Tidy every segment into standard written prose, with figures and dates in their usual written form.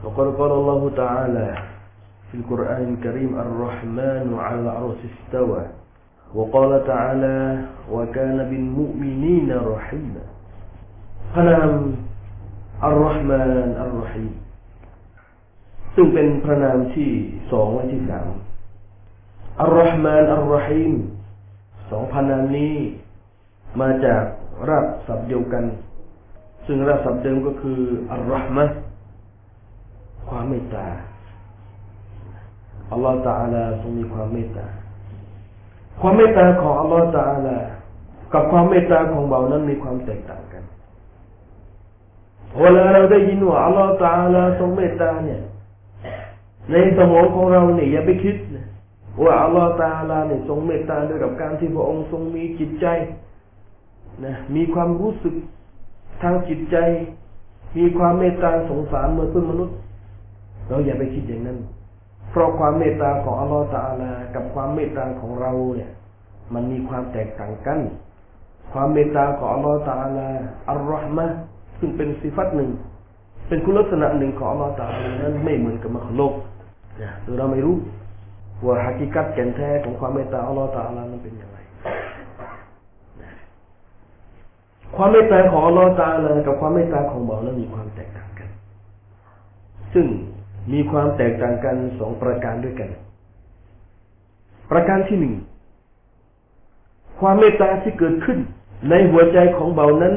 وقد قال الله تعالى في القرآن الكريم الرحمن على العرش استوى وقال تعالى وكان بالمؤمنين رحيما พระนามอัลลอฮ์มานอัลรอฮีมซึ่งเป็นพระนามที่สองและที่สามอัลลอฮ์มานอัลรอฮีมสองพระนามนี้มาจากรากศัพท์เดียวกันซึ่งรากศัพท์เดิมก็คืออัลลอฮ์มะความเมตตาอัลลอฮฺตะอาลาทรงมีความเมตตาความเมตตาของอัลลอฮฺตะอาลากับความเมตตาของเบานั้นมีความแตกต่างกันเวลาเราได้ยินว่าอัลลอฮฺตะอาลาทรงเมตตาเนี่ยในสมองของเราเนี่ยอย่าไปคิดนะว่าอัลลอฮฺตะอาลาเนี่ยทรงเมตตาด้วยกับการที่พระองค์ทรงมีจิตใจนะมีความรู้สึกทางจิตใจมีความเมตตาสงสารเหมือนเพื่อนมนุษย์เราอย่าไปคิดอย่างนั้นเพราะความเมตตาของอัลลอฮฺตะอาลากับความเมตตาของเราเนี่ยมันมีความแตกต่างกันความเมตตาของอัลลอฮฺตะอาลาอัลลอฮ์มะซึ่งเป็นสิฟัตหนึ่งเป็นคุณลักษณะหนึ่งของอัลลอฮฺตะอาลานั้นไม่เหมือนกับมนุษย์โลกโดยเราไม่รู้ว่าฮากิกัตแก่นแท้ของความเมตตาอัลลอฮฺตะอาลานั้นเป็นอย่างไรความเมตตาของอัลลอฮฺตะอาลากับความเมตตาของบ่าวนั้นมีความแตกต่างกันซึ่งมีความแตกต่างกันสองประการด้วยกันประการที่หนึ่งความเมตตาที่เกิดขึ้นในหัวใจของเบานั้น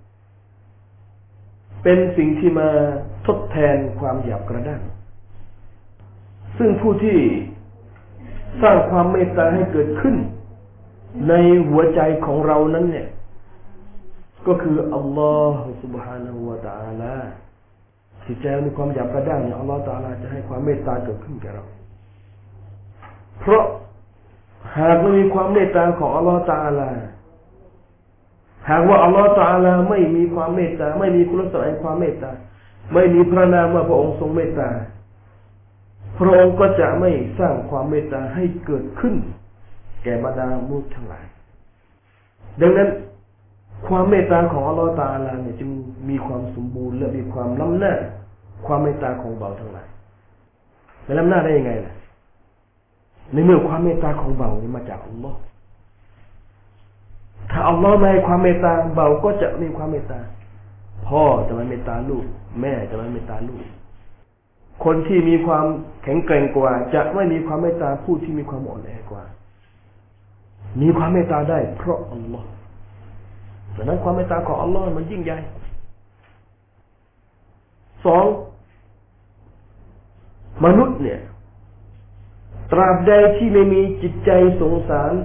เป็นสิ่งที่มาทดแทนความหยาบกระด้างซึ่งผู้ที่สร้างความเมตตาให้เกิดขึ้นในหัวใจของเรานั้นเนี่ยก็คืออัลลอฮฺ سبحانه และ تعالى จิตใจมีความหยาบกระด้างเนี่ยอัลลอฮฺ تعالى จะให้ความเมตตาเกิดขึ้นแก่เราเพราะหากไม่มีความเมตตาของอัลลอฮฺ تعالى หากว่าอัลลอฮฺ تعالى ไม่มีความเมตตาไม่มีคุณลักษณะแห่งความเมตตาไม่มีพระนามว่าพระองค์ทรงเมตตาพระองค์ก็จะไม่สร้างความเมตตาให้เกิดขึ้นแก่บรรดามนุษย์ทั้งหลายดังนั้นความเมตตาของอัลลอฮฺตะอาลาเนี่ยจึงมีความสมบูรณ์และมีความล้ำหน้าความเมตตาของเบาทั้งหลายและล้ำหน้าได้ยังไงล่ะในเมื่อความเมตตาของเบานี่มาจากอัลลอฮฺถ้าอัลลอฮฺไม่ให้ความเมตตาเบาก็จะมีความเมตตาพ่อจะไม่เมตตาลูกแม่จะไม่เมตตาลูกคนที่มีความแข็งแกร่งกว่าจะไม่มีความเมตตาผู้ที่มีความอ่อนแอกว่ามีความเมตตาได้เพราะอัลลอฮฺดังนั้นความเมตตาของอัลลอฮ์มันยิ่งใหญ่สองมนุษย์เนี่ยตราบใดที่ไม่มีจิตใจสงสาร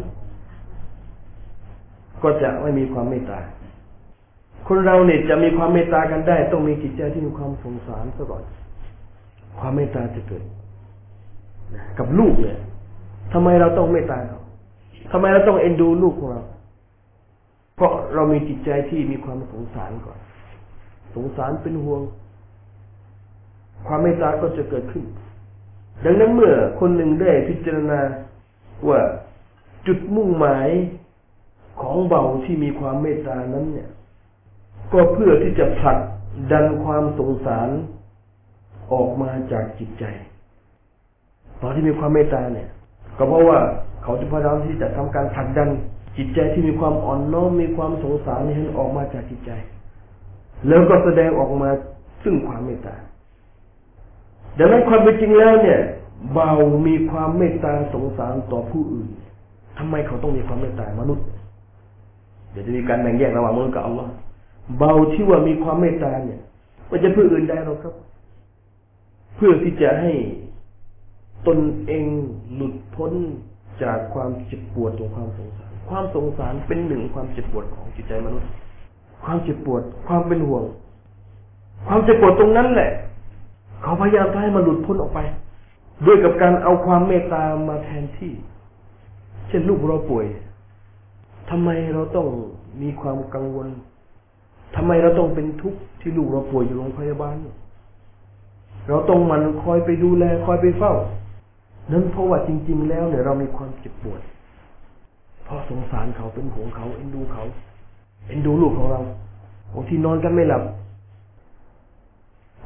ก็จะไม่มีความเมตตาคนเราเนี่ยจะมีความเมตตากันได้ต้องมีจิตใจที่มีความสงสารซะก่อนความเมตตาจะเกิดกับลูกเนี่ยทำไมเราต้องเมตตาเขาทำไมเราต้องเอ็นดูลูกของเราเพราะเรามีจิตใจที่มีความสงสารก่อนสงสารเป็นห่วงความเมตตาก็จะเกิดขึ้นดังนั้นเมื่อคนหนึ่งได้พิจารณาว่าจุดมุ่งหมายของเบาที่มีความเมตตานั้นเนี่ยก็เพื่อที่จะผลักดันความสงสารออกมาจากจิตใจตอนที่มีความเมตตาเนี่ยก็เพราะว่าเขาจะพยายามที่จะทำการผลักดันจิตใจที่มีความอ่อนน้อมมีความสงสารให้ออกมาจากจิตใจแล้วก็แสดงออกมาซึ่งความเมตตาดังนั้นความเป็นจริงแล้วเนี่ยเบามีความเมตตาสงสารต่อผู้อื่นทำไมเขาต้องมีความเมตตามนุษย์เดี๋ยวจะมีการแบ่งแยกระหว่างมนุษย์กับอัลลอฮ์เบาที่ว่ามีความเมตตาเนี่ยไม่จะเพื่ออื่นใดหรอกครับเพื่อที่จะให้ตนเองหลุดพ้นจากความเจ็บปวดของความสงสารความสงสารเป็นหนึ่งความเจ็บปวดของจิตใจมนุษย์ความเจ็บปวดความเป็นห่วงความเจ็บปวดตรงนั้นแหละเขาพยายามให้มันหลุดพ้นออกไปด้วยกับการเอาความเมตตามาแทนที่เช่นลูกเราป่วยทำไมเราต้องมีความกังวลทำไมเราต้องเป็นทุกข์ที่ลูกเราป่วยอยู่โรงพยาบาลเราต้องมันคอยไปดูแลคอยไปเฝ้านั่นเพราะว่าจริงๆแล้วเนี่ยเรามีความเจ็บปวดเพราะสงสารเขาเป็นห่วงเขาเอ็นดูเขาเอ็นดูลูกของเราบางทีนอนกันไม่หลับ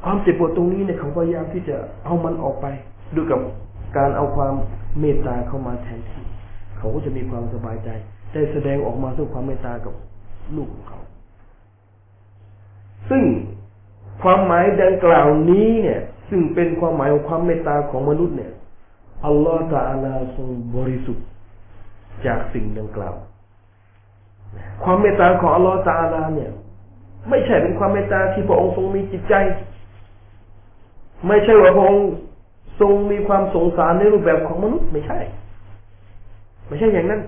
ความเจ็บปวดตรงนี้เนี่ยเขาพยายามที่จะเอามันออกไปด้วยกับการเอาความเมตตาเข้ามาแทนที่เขาก็จะมีความสบายใจได้แสดงออกมาด้วยความเมตตากับลูกของเขาซึ่งความหมายดังกล่าวนี้เนี่ยซึ่งเป็นความหมายของความเมตตาของมนุษย์เนี่ยอัลลอฮฺตะอาลาทรงบริสุทธิ์จากสิ่งดังกล่าวความเมตตาของอัลลอฮฺตะอาลาเนี่ยไม่ใช่เป็นความเมตตาที่พระองค์ทรงมีจิตใจไม่ใช่ว่าพระองค์ทรงมีความสงสารในรูปแบบของมนุษย์ไม่ใช่อย่างนั้น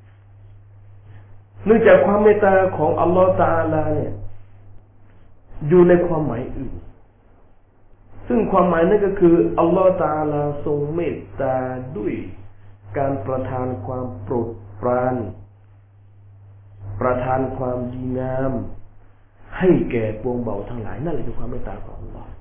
เนื่องจากความเมตตาของอัลลอฮฺตะอาลาเนี่ยอยู่ในความหมายอื่นซึ่งความหมายนั้นก็คืออัลลอฮฺตะอาลาทรงเมตตาด้วยการประทานความโปรดปรานประทานความดีงามให้แก่ปวงเบาทั้งหลายนั่นแหละคือความเมตตาของอัลลอฮฺ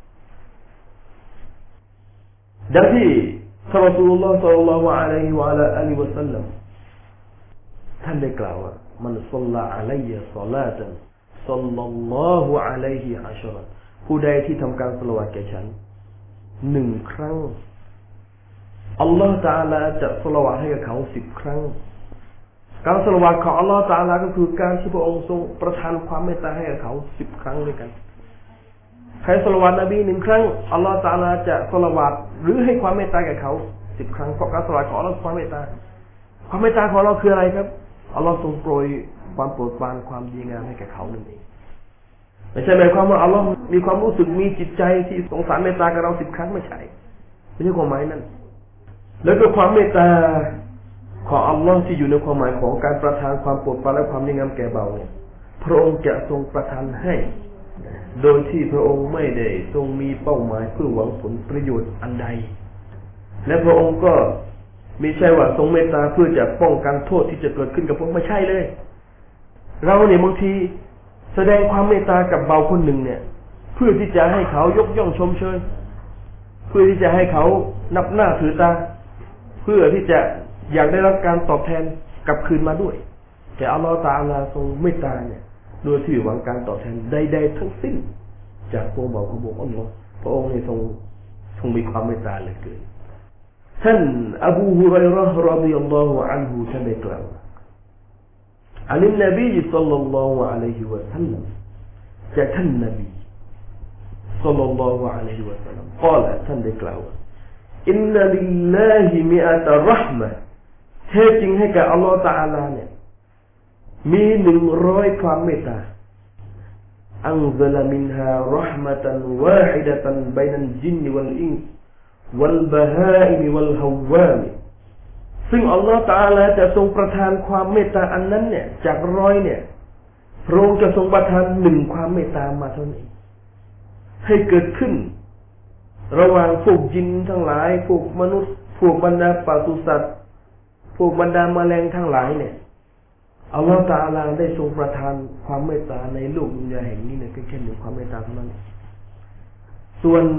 ดังที่ท่านรอซูลุลลอฮ์ ศ็อลลัลลอฮุอะลัยฮิวะอะลาอาลิฮิวะซัลลัมท่านได้กล่าวว่ามันศ็อลลาอะลัยฮิศอลาตันศ็อลลัลลอฮุอะลัยฮิอัชเราะห์ผู้ใดที่ทำการศอลาวาตแก่ฉัน1 ครั้งอัลลอฮฺตะอาลาจะศอลาวาตให้กับเขา10 ครั้งการศอลาวาตของอัลลอฮฺตะอาลาก็คือการที่พระองค์ทรงประทานความเมตตาให้กับเขา10 ครั้งด้วยกันใครศอลาวาตนบี1 ครั้งอัลลอฮฺตะอาลาจะศอลาวาตหรือให้ความเมตตาแก่เขา10 ครั้งเพราะการศอลาวาตของอัลลอฮฺความเมตตาของเราคืออะไรครับอัลลอฮฺทรงโปรยความโปรดปรานความดีงามให้แก่เขานั่นเองไม่ใช่หมายความว่าอัลลอฮฺมีความรู้สึกมีจิตใจที่สงสารเมตตากับเรา10 ครั้งไม่ใช่ความหมายนั้นแล้วก็ความเมตตาของอัลลอฮฺที่อยู่ในความหมายของการประทานความโปรดปรานและความดีงามแก่เบาเนี่ยพระองค์จะทรงประทานให้โดยที่พระองค์ไม่ได้ทรงมีเป้าหมายเพื่อหวังผลประโยชน์อันใดและพระองค์ก็ไม่ใช่ว่าทรงเมตตาเพื่อจะป้องกันโทษที่จะเกิดขึ้นกับพวกไม่ใช่เลยเราเนี่ยบางทีแสดงความเมตตากับเบาคนหนึ่งเนี่ยเพื่อที่จะให้เขายกย่องชมเชยเพื่อที่จะให้เขานับหน้าถือตาเพื่อที่จะอยากได้รับการตอบแทนกลับคืนมาด้วยแต่อัลลอฮฺตะอาลาทรงเมตตาเนี่ยโดยที่หวังการตอบแทนใดๆทั้งสิ้นจากพวกเบาของอัลลอฮฺพระองค์เนี่ยทรงมีความเมตตาเหลือเกินท่านอบูฮุรัยเราะห์รอฎิยัลลอฮุอันฮุท่านได้กล่าวอันนบีศ็อลลัลลอฮุอะลัยฮิวะซัลลัมจากท่านนบีศ็อลลัลลอฮุอะลัยฮิวะซัลลัมกล่าวท่านได้กล่าวอินนัลิลลาฮิมิอะตะเราะห์มะห์แท้จริงให้กับอัลเลาะห์ตะอาลาเนี่ยมี100ความเมตตาอันซะละมินฮาเราะห์มะตันวาฮิดะตันบัยนัลญินวัลอินส์วัลบะฮาอิมวัลฮาวามซึ่งอัลลอฮฺตะอาลาจะทรงประทานความเมตตาอันนั้นเนี่ยจาก100เนี่ยพระองค์จะทรงประทาน1ความเมตตามาเท่านั้นให้เกิดขึ้นระหว่างพวกยินทั้งหลายพวกมนุษย์พวกบรรดาปศุสัตว์พวกบรรดาแมลงทั้งหลายเนี่ยอัลลอฮฺตะอาลาได้ทรงประทานความเมตตาในโลกดุนยาแห่งนี้เนี่ยแค่1ความเมตตาเท่านั้นส่วน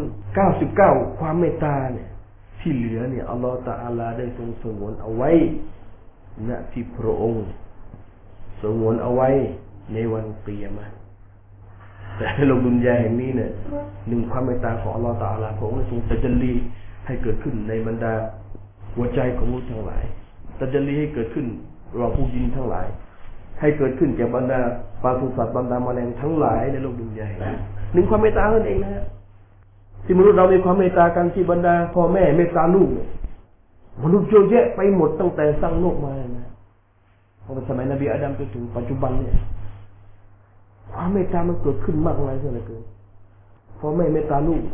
99ความเมตตาเนี่ยที่เหลือเนี่ยอัลลอฮฺตะอาลาได้ทรงสงวนเอาไว้ณที่พระองค์สงวนเอาไว้ในวันกิยามะห์แต่ในโลกดุนยาแห่งนี้เนี่ย1ความเมตตาของอัลลอฮฺตะอาลาพระองค์ได้ทรงตัจลีให้เกิดขึ้นในบรรดาหัวใจของมนุษย์ทั้งหลายตัจลีให้เกิดขึ้นระหว่างผู้ยินทั้งหลายให้เกิดขึ้นแก่บรรดาปศุสัตว์บรรดาแมลงทั้งหลายในโลกดุนยาแห่งนี้1ความเมตตานั่นเองนะที่มนุษย์เรามีความเมตตากันที่บรรดาพ่อแม่เมตตาลูกมนุษย์เยอะแยะไปหมดตั้งแต่สร้างโลกมานะตั้งแต่สมัยนบีอาดัมจนถึงปัจจุบันเนี่ยความเมตตามันเกิดขึ้นมากมายเท่าไหร่เกินพ่อแม่เมตตาลูก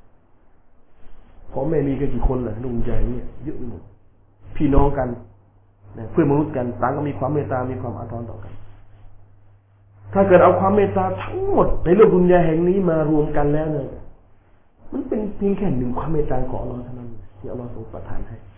พ่อแม่มีกันกี่คนล่ะลุงใหญ่เนี่ยเยอะไปหมดพี่น้องกันเพื่อนมนุษย์กันต่างก็มีความเมตตามีความอาทรต่อกันถ้าเกิดเอาความเมตตาทั้งหมดในโลกดุนยาแห่งนี้มารวมกันแล้วเนี่ยมันเป็นเพียงแค่1ความเมตตาของอัลลอฮฺเท่านั้นที่อัลลอฮฺทรงประทานให้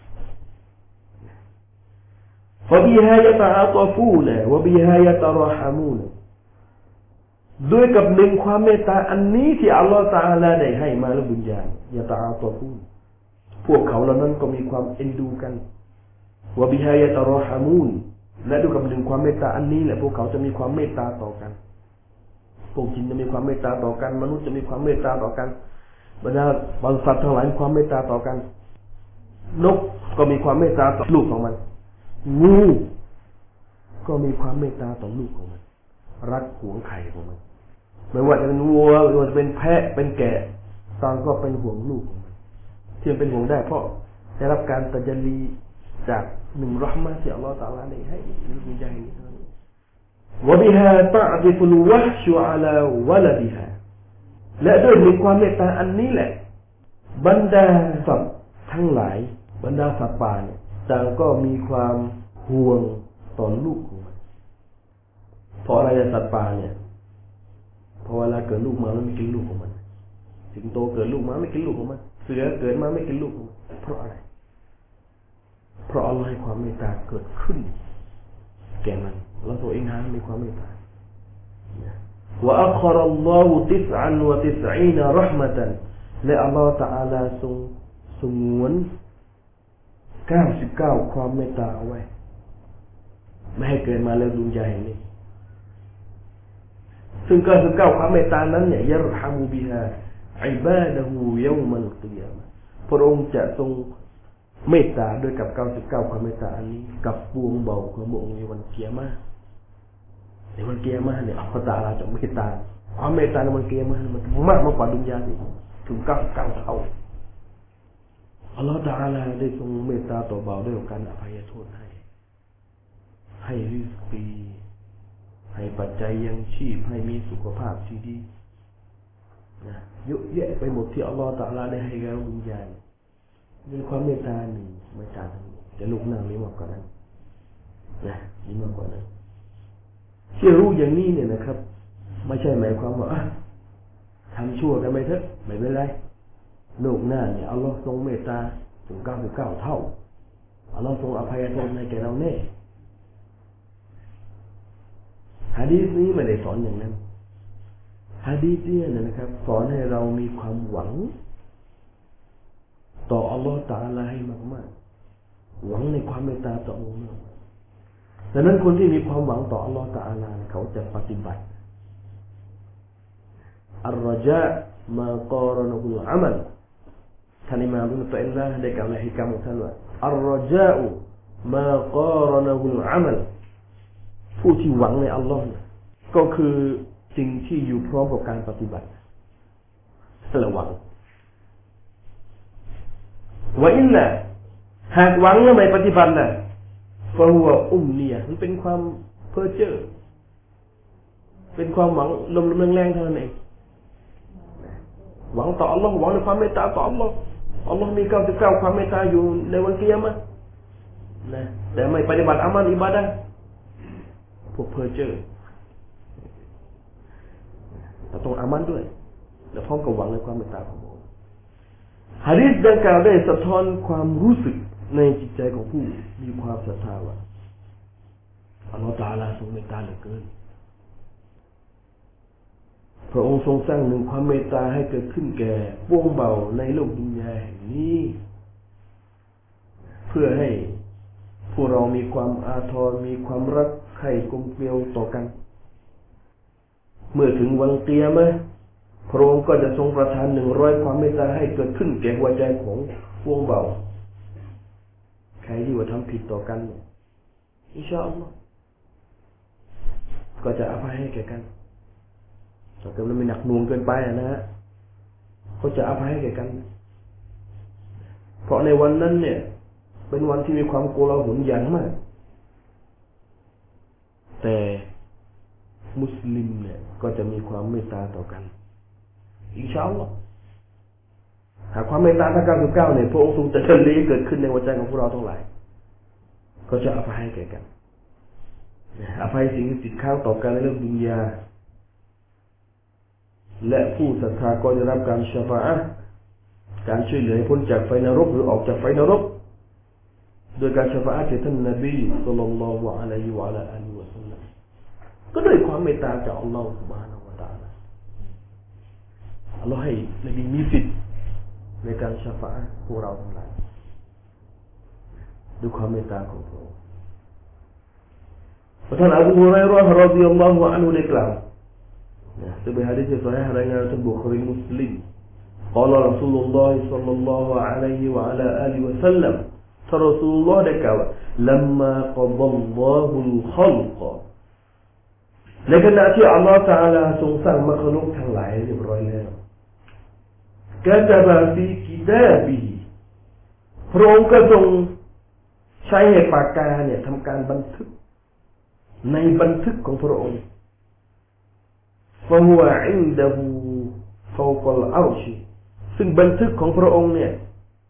ฟะบิฮายะตะอาตอฟูนะวะบิฮายะตะรอฮามูนด้วยกับ1ความเมตตาอันนี้ที่อัลลอฮฺตะอาลาได้ให้มาแล้วบุญญาณยะตะอาตอฟูพวกเขาเหล่านั้นก็มีความเอ็นดูกันวะบิฮายะตะรอฮามูนและด้วยกับ1ความเมตตาอันนี้แหละพวกเขาจะมีความเมตตาต่อกันพวกจินจะมีความเมตตาต่อกันมนุษย์จะมีความเมตตาต่อกันบรรดาบรรสัตว์ทั้งหลายมีความเมตตาต่อกันนกก็มีความเมตตาต่อลูกของมันงูก็มีความเมตตาต่อลูกของมันรักหวงไข่ของมันไม่ว่าจะเป็นวัวไม่ว่าจะเป็นแพะเป็นแกะต่างก็เป็นห่วงลูกของมันที่เป็นห่วงได้เพราะได้รับการตัจลีจากหนึ่งเราะห์มะห์ที่อัลเลาะห์ตะอาลาได้ให้ลูกวิญญาณนี้วะบิฮาตะอริฟุลวะชุอะลาวะลดิฮาและด้วยมีความเมตตาอันนี้แหละบรรดาสัตว์ทั้งหลายบรรดาสัตว์ป่าเนี่ยต่างก็มีความห่วงต่อลูกของมันเพราะอะไรสัตว์ป่าเนี่ยเพราะเวลาเกิดลูกมาแล้วไม่กินลูกของมันสิงโตเกิดลูกมาไม่กินลูกของมันเสือเกิดมาไม่กินลูกของมันเพราะอะไรเพราะอัลลอฮ์ให้ความเมตตาเกิดขึ้นแก่มันแล้วตัวเองหามีความเมตตาว่าอัครัลลอฮุ99 รห์มะตันและอัลลอฮ์ตะอาลาทรงสงวน99ความเมตตาเอาไว้ไม่ให้เกิดมาแล้วดุนยาแห่งนี้ซึ่ง99ความเมตตานั้นเนี่ยยัรฮามุบิฮาอิบาดะฮูยอมัลกิยามะฮ์พระองค์จะทรงเมตตาด้วยกับ99ความเมตตาอันนี้กับปวงเบาของพระองค์ในวันกิยามะฮ์ในวันกิยามะฮ์เนี่ยอัลลอฮฺตะอาลาจะเมตตาความเมตตาในวันกิยามะฮ์มันมากกว่าดุนยาอีกถึง99เท่าอัลลอฮฺตะอาลาได้ทรงเมตตาต่อเบาด้วยการอภัยโทษให้ริสกีให้ปัจจัยยังชีพให้มีสุขภาพที่ดีนะเยอะแยะไปหมดที่อัลลอฮฺตะอาลาได้ให้แก่ดุนยามีความเมตตาหนึ่งเมตตาทั้งหมดแต่ลูกนางมีมากกว่านั้นนะมีมากกว่านั้นที่รู้อย่างนี้เนี่ยนะครับไม่ใช่หมายความว่าทำชั่วกันไปเถอะไม่เป็นไรโลกหน้าเนี่ยอัลลอฮ์ทรงเมตตาถึง99เท่าอัลลอฮ์ทรงอภัยโทษให้แก่เราแน่หะดีษนี้ไม่ได้สอนอย่างนั้นหะดีษเนี่ยนะครับสอนให้เรามีความหวังต่ออัลลอฮ์ตะอาลาให้มากๆหวังในความเมตตาต่ออัลลอฮ์ดังนั้นคนที่มีความหวังต่ออัลลอฮ์ตะอาลาเขาจะปฏิบัติอัลรจามาฆารนะฮุลอามัลท่านอิหม่ามอิบนุตัยมียะห์ได้กล่าวในฮิกะมะห์ของท่านว่าอัลรจามาฆารนะฮุลอามัลผู้ที่หวังในอัลลอฮ์ก็คือสิ่งที่อยู่พร้อมกับการปฏิบัติระวังว่าอินนะหากหวังแล้วไม่ปฏิบัติน่ะฟะฮุวะอุมเนียมันเป็นความเพ้อเจ้อเป็นความหวังลมๆแรงๆเท่านั้นเองหวังต่ออัลลอฮ์หวังในความเมตตาต่ออัลลอฮ์อัลลอฮ์มี99ความเมตตาอยู่ในวันกิยามะห์นะแต่ไม่ปฏิบัติอามัลอิบาดะห์พวกเพ้อเจ้อแต่ต้องอามัลด้วยและพร้อมกับหวังในความเมตตาของอัลลอฮ์หะดีษดังกล่าวได้สะท้อนความรู้สึกในจิตใจของผู้มีความศรัทธาว่าอัลลอฮฺตะอาลาทรงเมตตาเหลือเกินพระองค์ทรงสร้างหนึ่งความเมตตาให้เกิดขึ้นแก่ปวงเบาในโลกดุนยาแห่งนี้เพื่อให้พวกเรามีความอาทรมีความรักใคร่กลมเกลียวต่อกันเมื่อถึงวันกิยามะห์พระองค์ก็จะทรงประทาน100ความเมตตาให้เกิดขึ้นแก่หัวใจของพวงเบาใครที่ว่าทำผิดต่อกันเนี่ยอินชาอัลลอฮ์ก็จะอภัยให้แก่กันถ้าเกิดมันไม่หนักหน่วงเกินไปนะฮะก็จะอภัยให้แก่กันเพราะในวันนั้นเนี่ยเป็นวันที่มีความโกลาหลอย่างมากแต่มุสลิมเนี่ยก็จะมีความเมตตาต่อกันอินชาอัลลอฮ์หากความเมตตาทั้ง99เนี่ยพระองค์ทรงจะเฉลี่ยเกิดขึ้นในหัวใจของพวกเราทั้งหลายก็จะอภัยให้แก่กันอภัยสิ่งที่ติดค้างต่อกันในเรื่องดุนยาและผู้ศรัทธาก็จะรับการชะฟาอะห์การช่วยเหลือให้พ้นจากไฟนรกหรือออกจากไฟนรกโดยการชะฟาอะห์จากท่านนบีศ็อลลัลลอฮุอะลัยฮิวะอะลาอาลิฮิวะซัลลัมก็ด้วยความเมตตาจากอัลลอฮฺซุบฮานะฮูวะตะอาลาอัลลอฮฺให้นบีมีสิทธิ์ในการชะฟาอะห์พวกเราทั้งหลายด้วยความเมตตาของพระองค์ท่านอบูฮุไรเราะห์รอฎิยัลลอฮุอันฮุได้กล่าวซึ่งเป็นหะดีษที่ซอฮีฮ์รายงานจากบุคอรีมุสลิม قال رسول الله صلى الله عليه وعلى آله وسلم ท่านรอซูลุลลอฮ์ได้กล่าวว่าลัมมากัฎัลลอฮุลค็อลกในขณะที่อัลลอฮฺตะอาลาทรงสร้างมรรคลุกทั้งหลายเรียบร้อยแล้วกะตะบะฟีกิตาบิพระองค์ก็ทรงใช้ปากกาเนี่ยทำการบันทึกในบันทึกของพระองค์ฟะฮุวะอินดะฮูฟาวกัลอัรชซึ่งบันทึกของพระองค์เนี่ย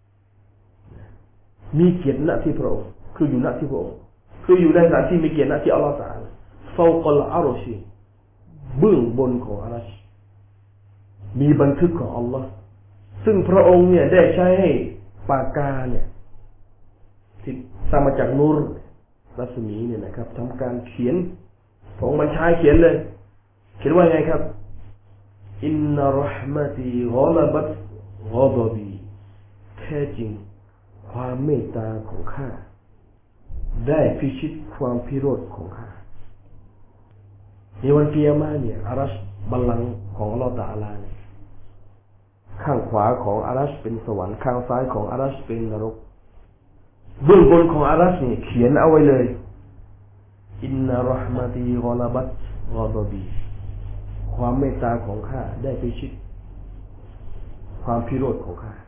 มีเกียรติณที่พระองค์คืออยู่ณที่พระองค์คืออยู่ในสถานที่มีเกียรติณที่อัลลอฮฺตะอาลาฟาวกัลอัรชเบื้องบนของอัรชมีบันทึกของอัลลอฮฺซึ่งพระองค์เนี่ยได้ใช้ให้ปากกาเนี่ยที่สร้างมาจากนูรรัศมีเนี่ยนะครับทำการเขียนพระองค์บัญชาเขียนเลยเขียนว่าไงครับอินนะเราะห์มะตีฆอลบัตฆอฎบีแท้จริงความเมตตาของข้าได้พิชิตความพิโรธของข้าในวันกิยามะห์เนี่ยอารัชบัลลังก์ของอัลเลาะห์ตะอาลาเนี่ยข้างขวาของอารัชเป็นสวรรค์ข้างซ้ายของอารัชเป็นนรกเบื้องบนของอารัชนี่เขียนเอาไว้เลยอินนะเราะห์มะตีฆอลบัตฆอฎบีความเมตตาของข้าได้พิชิตความพิโรธของข้า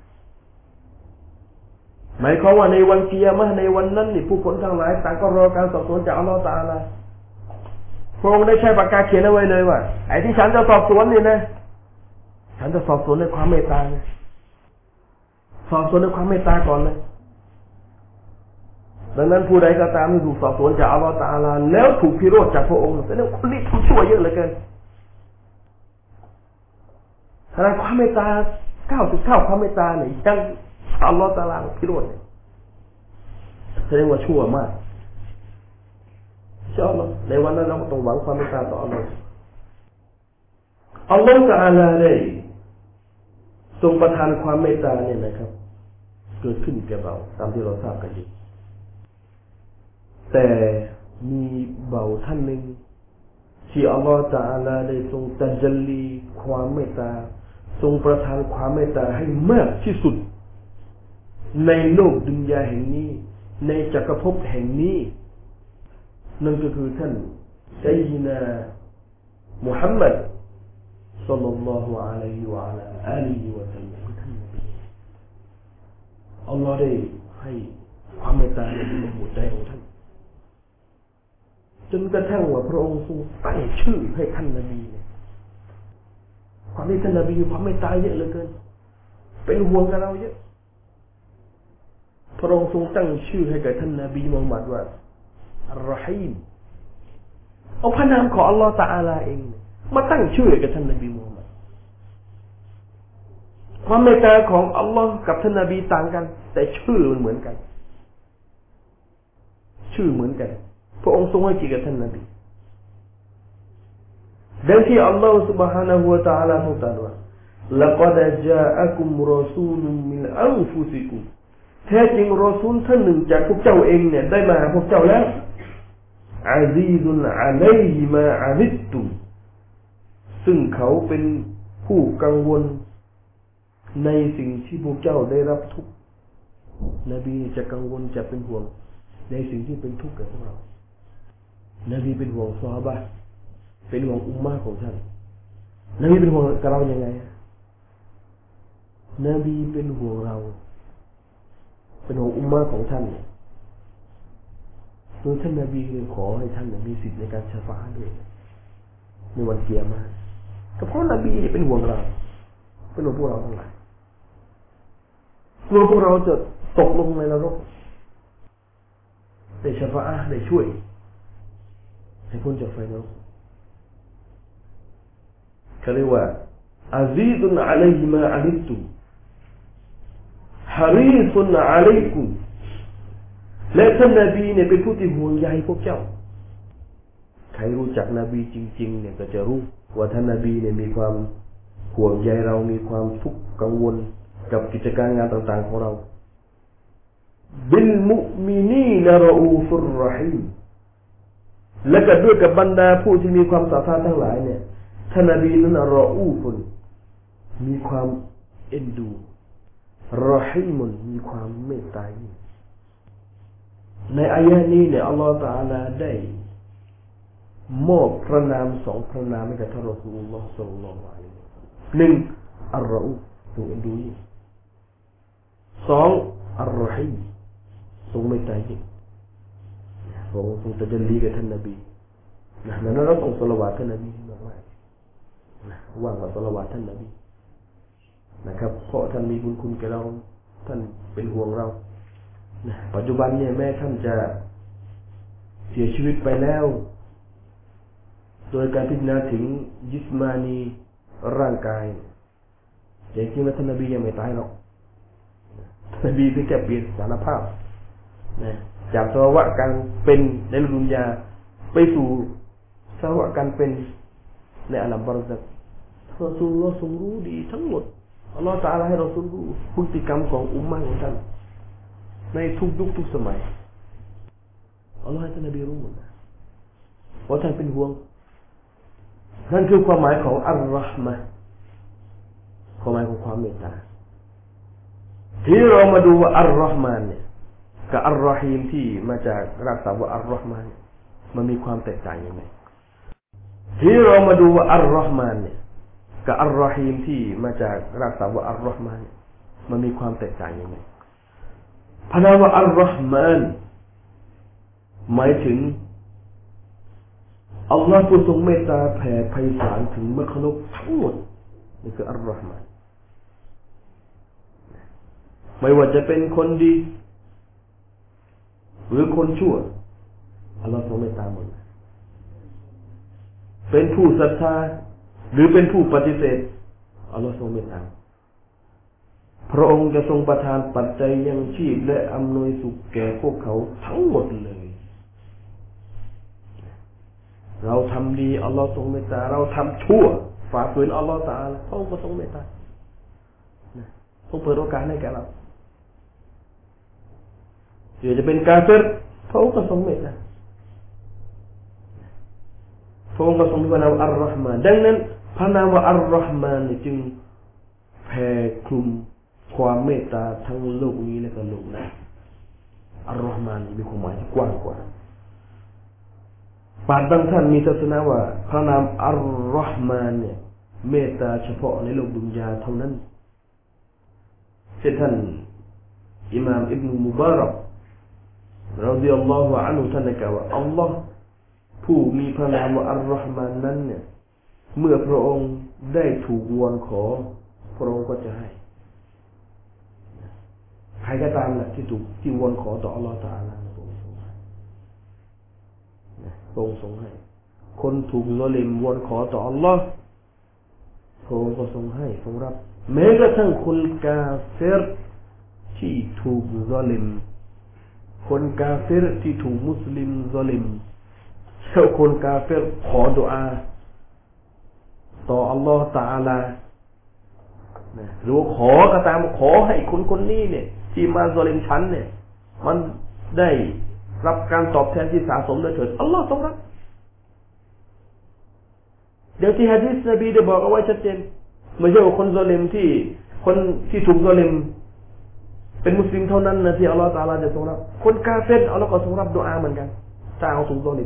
หมายความว่าในวันกิยามะห์ในวันนั้นนี่ผู้คนทั้งหลายต่างก็รอการสอบสวนจากอัลเลาะห์ตะอาลาพระองค์ได้ใช้ปากกาเขียนเอาไว้เลยว่าไอ้ที่ฉันจะสอบสวนนี่นะฉันจะสอบสวนในความเมตตานะสอบสวนในความเมตตาก่อนเลยดังนั้นผู้ใดก็ตามที่ถูกสอบสวนจากอัลเลาะห์ตะอาลาแล้วถูกพิโรธจากพระองค์แสดงว่าคนนี้ทำชั่วเยอะเหลือเกินขณะความเมตตา99ความเมตตาเนี่ยยังอัลเลาะห์ตะอาลาพิโรธเนี่ยแสดงว่าชั่วมากอินชาอัลลอฮ์ในวันนั้นเราต้องหวังความเมตตาต่ออัลเลาะห์อัลเลาะห์ตะอาลาได้ทรงประทานความเมตตาเนี่ยนะครับเกิดขึ้นแก่เราตามที่เราทราบกันดีแต่มีเบาท่านหนึ่งที่อัลลอฮฺตะอาลาได้ทรงตัจญลีความเมตตาทรงประทานความเมตตาให้มากที่สุดในโลกดุนยาแห่งนี้ในจักรภพแห่งนี้นั่นก็คือท่านซัยยินามุฮัมมัดศ็อลลัลลอฮุอะลัยฮิวะอะลาอาลีฮิวะซัลลัมท่านนบีอัลลอฮฺได้ให้ความเมตตาในหัวใจของท่านจนกระทั่งว่าพระองค์ทรงตั้งชื่อให้ท่านนบีเนี่ยความที่ท่านนบีความเมตตาเยอะเหลือเกินเป็นห่วงกับเราเยอะพระองค์ทรงตั้งชื่อให้กับท่านนบีมุฮัมมัดว่าอัลรอฮีมเอาพระนามของอัลลอฮฺตะอาลาเองมาตั้งชื่อให้กับท่านนบีมุฮัมมัดความเมตตาของอัลลอฮ์กับท่านนบีต่างกันแต่ชื่อมันเหมือนกันชื่อเหมือนกันพระองค์ทรงให้เกียรติกับท่านนบีดังที่อัลลอฮฺ سبحانه และ تعالى ทรงตรัสว่า لقد جاءكم رسول من أنفسكم แท้จริงรอซูลท่านหนึ่งจากพวกเจ้าเองเนี่ยได้มาหาพวกเจ้าแล้วอาซีซุนอะลัยฮิมาอะนิตตุมซึ่งเขาเป็นผู้กังวลในสิ่งที่พวกเจ้าได้รับทุกข์นบีจะกังวลจะเป็นห่วงในสิ่งที่เป็นทุกข์กับพวกเรานบีเป็นห่วงซอฮาบะห์เป็นห่วงอุมมะห์ของท่านนบีเป็นห่วงกับเรายังไงนบีเป็นห่วงเราเป็นห่วงอุมมะห์ของท่านโดยท่านนบีเลยขอให้ท่านมีสิทธิ์ในการชะฟาอะห์ด้วยในวันกิยามะห์ก็เพราะนบีเป็นห่วงเราเป็นห่วงพวกเราทั้งหลายกลัวพวกเราจะตกลงในนรกได้ชะฟาอะห์ได้ช่วยให้พ้นจากไฟนรกเขาเรียกว่าอาซีซุนอะลัยฮิมาอะนิตตุมฮารีซุนอะลัยกุมและท่านนบีเนี่ยเป็นผู้ที่ห่วงใยพวกเจ้าใครรู้จักนบีจริงๆเนี่ยก็จะรู้ว่าท่านนบีเนี่ยมีความห่วงใยเรามีความทุกข์กังวลกับกิจการงานต่างๆของเราบิลมุมินีนรอูฟุรเราะฮีมและก็ด้วยกับบรรดาผู้ที่มีความศรัทธาทั้งหลายเนี่ยท่านนบีนั้นรออูฟุนมีความเอ็นดูรอฮีมุนมีความเมตตาในอายะนี้เนี่ยอัลลอฮฺตะอาลาได้มอบพระนามสองพระนามให้กับท่านรอซูลุลลอฮ์ ศ็อลลัลลอฮุอะลัยฮิวะซัลลัมหนึ่งอัรรออูฟทรงเอ็นดูยิ่งสองอัรรอฮีมทรงเมตตายิ่งทรงตะจัลลีกับท่านนบีนะนั้นเราต้องศอลาวาตท่านนบีมากๆนะว่างกับศอลาวาตท่านนบีนะครับเพราะท่านมีบุญคุณแก่เราท่านเป็นห่วงเรานะปัจจุบันเนี่ยแม้ท่านจะเสียชีวิตไปแล้วโดยการพิจารณาถึงยิสมานีร่างกายแต่จริงๆแล้วท่านนบียังไม่ตายหรอกท่านนบีเพียงแค่เปลี่ยนสถานภาพนะจากสภาวะการเป็นในโลกดุนยาไปสู่สภาวะการเป็นในอาลัมบารัซักรอซูลุลลอฮ์ทรงรู้ดีทั้งหมดอัลลอฮฺตะอาลาให้เรารู้พฤติกรรมของอุมมะห์ของท่านในทุกยุคทุกสมัยอัลลอฮฺให้ท่านนบีรู้หมดว่าท่านเป็นห่วงนั่นคือความหมายของอัลลอฮ์มะความหมายของความเมตตาที่เรามาดูว่าอัลลอฮ์มานเนี่ยกับอัลลอฮีมที่มาจากรากศัพท์ว่าอัลลอฮ์มานมันมีความแตกต่างยังไงที่เรามาดูว่าอัลลอฮ์มานเนี่ยกับอัลลอฮีมที่มาจากรากศัพท์ว่าอัลลอฮ์มานมันมีความแตกต่างยังไงพระนามว่าอัลลอฮ์มานหมายถึงอัลลอฮ์ผู้ทรงเมตตาแผ่ไพศาลถึงมนุษย์ทั้งหมดนี่คืออัลลอฮ์มานไม่ว่าจะเป็นคนดีหรือคนชั่วอัลลอฮ์ทรงเมตตาหมดเป็นผู้ศรัทธาหรือเป็นผู้ปฏิเสธอัลลอฮ์ทรงเมตตาพระองค์จะทรงประทานปัจจัยยังชีพและอำนวยสุขแก่พวกเขาทั้งหมดเลยเราทำดีอัลลอฮ์ทรงเมตตาเราทำชั่วฝ่าฝืนอัลลอฮ์ตะอาลาพระองค์ก็ทรงเมตตาทรงเปิดโอกาสให้แก่เราหรือจะเป็นกาเฟรพระองค์ก็ทรงเมตตาพระองค์ก็ทรงมีพระนามอัลลอฮ์มานดังนั้นพระนามว่าอัลลอฮ์มานจึงแผ่คลุมความเมตตาทั้งโลกนี้และก็โลกหน้าอัลลอฮ์มานมีความหมายที่กว้างกว่าบางท่านมีทัศนะว่าพระนามอัลลอฮ์มานเนี่ยเมตตาเฉพาะในโลกดุนยาเท่านั้นเช่นท่านอิหม่ามอิบนุมุบารักรอฎิยัลลอฮุอันฮุท่านได้กล่าวว่าอัลลอฮ์ผู้มีพระนามว่าอัลลอฮ์มานนั้นเนี่ยเมื่อพระองค์ได้ถูกวอนขอพระองค์ก็จะให้ใครก็ตามแหละที่วอนขอต่ออัลลอฮ์ตะอาลาพระองค์ทรงให้พระองค์ทรงให้คนถูกซอลิมวอนขอต่ออัลลอฮ์พระองค์ก็ทรงให้ทรงรับแม้กระทั่งคนกาเฟรที่ถูกซอลิมคนกาเฟรที่ถูกมุสลิมซอลิมเจ้าคนกาเฟรขอดุอาต่ออัลลอฮ์ตะอาลาหรือขอก็ตามขอให้คนนี้เนี่ยที่มาซอลิมฉันเนี่ยมันได้รับการตอบแทนที่สะสมด้วยเถิดอัลลอฮ์ทรงรับเดี๋ยวที่หะดีษนบีได้บอกเอาไว้ชัดเจนไม่ใช่ว่าคนซอลิมที่ถูกซอลิมเป็นมุสลิมเท่านั้นนะที่อัลลอฮ์ตะอาลาจะทรงรับคนกาเฟรอัลลอฮ์ก็ทรงรับดุอาเหมือนกันถ้าเอาถูกซอลิม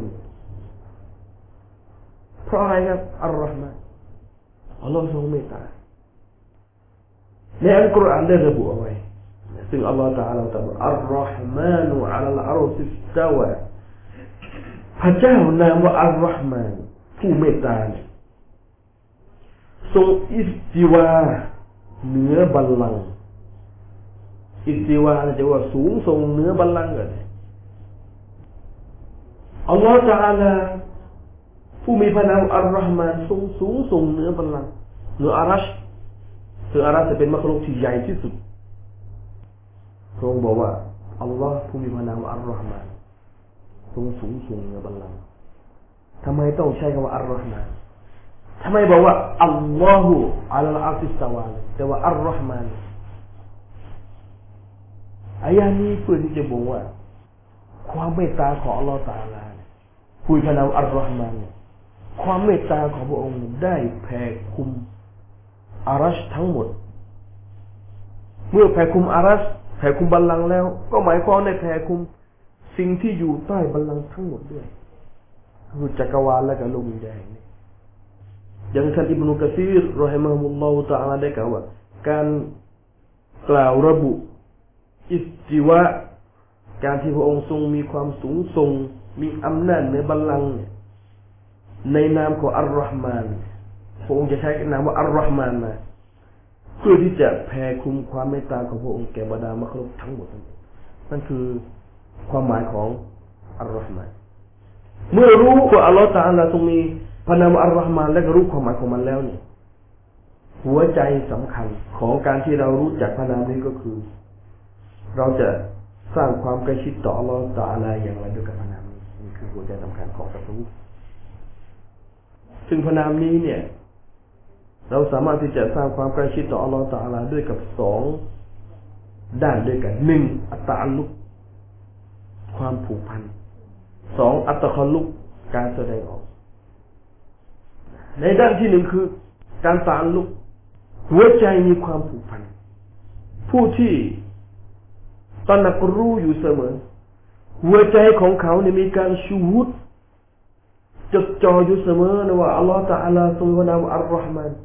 เพราะอะไรครับอัลลอฮ์มานอัลลอฮ์ทรงเมตตาในอัลกุรอานได้ระบุเอาไว้ซึ่งอัลลอฮ์ตะอาลาตรัสว่าอัลลอฮ์มานุอะลัลอัรชิสตาวะพระเจ้านามว่าอัลลอฮ์มานผู้เมตตาทรงอิสติวาเหนือบัลลังก์อิสติวาจะว่าสูงส่งเหนือบัลลังก์กันอัลลอฮ์ตะอาลาผู้มีพระนามอัลลอฮ์มานทรงสูงส่งเหนือบัลลังก์เหนืออารัชซึ่งอารัชจะเป็นมรรคโลกที่ใหญ่ที่สุดพระองค์บอกว่าอัลลอฮ์ผู้มีพระนามอัลลอฮ์มานทรงสูงส่งเหนือบัลลังก์ทำไมต้องใช้คำว่าอัลลอฮ์มานทำไมบอกว่าอัลลอฮุอะลัลอัรชิสตาวาแต่ว่าอัลลอฮ์มานอายะนี้เพื่อที่จะบอกว่าความเมตตาของอัลลอฮ์ตะอาลาผู้มีพระนามอัลลอฮ์มานความเมตตาของพระองค์ได้แผ่คลุมอารัชทั้งหมดเมื่อแผ่คุมอารัชแผ่คุมบัลลังก์แล้วก็หมายความในแผ่คุมสิ่งที่อยู่ใต้บัลลังก์ทั้งหมดด้วยคือจักรวาลและก็โลกนี้นี่อย่างท่านอิบนุกะซีรรอฮิมะฮุลลอฮุตะอาลาได้กล่าวว่าการกล่าวระบุอิสติวะการที่พระองค์ทรงมีความสูงส่งมีอำนาจในบัลลังก์ในนามของอัลลอฮ์มานพระองค์จะใช้นามว่าอัลลอฮ์มานมาเพื่อที่จะแผ่คุมความเมตตาของพระองค์แก่บรรดามะคุลุกทั้งหมดนั่นคือความหมายของอัลลอฮ์มานเมื่อรู้ว่าอัลลอฮ์ตะอาลาทรงมีพระนามอัลลอฮ์มานและรู้ความหมายของมันแล้วเนี่ยหัวใจสำคัญของการที่เรารู้จักพระนามนี้ก็คือเราจะสร้างความใกล้ชิดต่ออัลลอฮ์ตะอาลาอย่างไรด้วยกับพระนามนี้นี่คือหัวใจสำคัญของศัตรูซึ่งพระนามนี้เนี่ยเราสามารถที่จะสร้างความใกล้ชิดต่ออัลลอฮ์ตะอาลาด้วยกับสองด้านด้วยกันหนึ่งอัตตะอัลลุกความผูกพันสองอัตตะคอลุกการแสดงออกในด้านที่หนึ่งคือการตะอัลลุกหัวใจมีความผูกพันผู้ที่ตระหนักรู้อยู่เสมอหัวใจของเขาเนี่ยมีการชูฮุดจดจ่ออยู่เสมอนะว่าอัลลอฮฺตะอาลาทรงพระนามอัลลอฮ์มาน